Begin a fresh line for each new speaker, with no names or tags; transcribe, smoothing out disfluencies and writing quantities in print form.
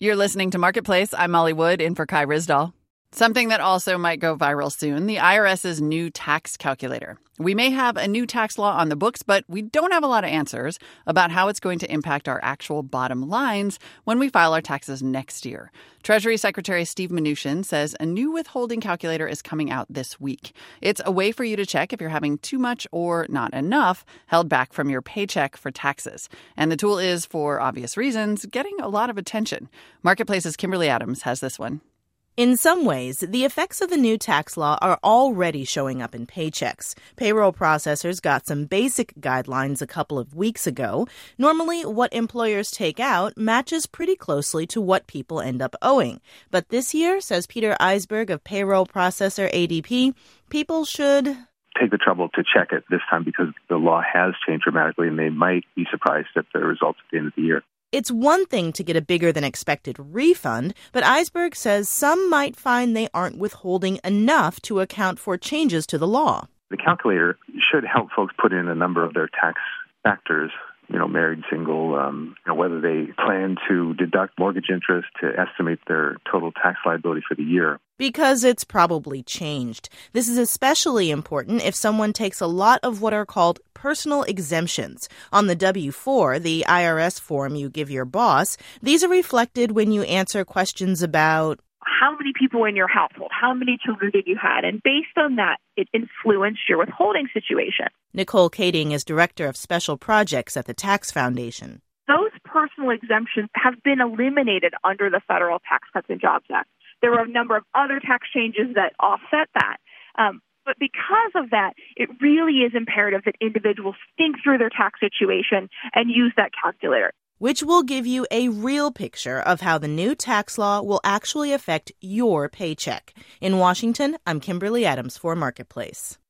You're listening to Marketplace. I'm Molly Wood, in for Kai Ryssdal. Something that also might go viral soon, the IRS's new tax calculator. We may have a new tax law on the books, but we don't have a lot of answers about how it's going to impact our actual bottom lines when we file our taxes next year. Treasury Secretary Steve Mnuchin says a new withholding calculator is coming out this week. It's a way for you to check if you're having too much or not enough held back from your paycheck for taxes. And the tool is, for obvious reasons, getting a lot of attention. Marketplace's Kimberly Adams has this one.
In some ways, the effects of the new tax law are already showing up in paychecks. Payroll processors got some basic guidelines a couple of weeks ago. Normally, what employers take out matches pretty closely to what people end up owing. But this year, says Peter Eisberg of payroll processor ADP, people should
take the trouble to check it this time because the law has changed dramatically and they might be surprised at the results at the end of the year.
It's one thing to get a bigger than expected refund, but Eisberg says some might find they aren't withholding enough to account for changes to the law.
The calculator should help folks put in a number of their tax factors, married, single, whether they plan to deduct mortgage interest to estimate their total tax liability for the year.
Because it's probably changed. This is especially important if someone takes a lot of what are called personal exemptions. On the W-4, the IRS form you give your boss, these are reflected when you answer questions about
how many people in your household, how many children did you have, and based on that, it influenced your withholding situation.
Nicole Kading is Director of Special Projects at the Tax Foundation.
Those personal exemptions have been eliminated under the Federal Tax Cuts and Jobs Act. There are a number of other tax changes that offset that. But because of that, it really is imperative that individuals think through their tax situation and use that calculator,
which will give you a real picture of how the new tax law will actually affect your paycheck. In Washington, I'm Kimberly Adams for Marketplace.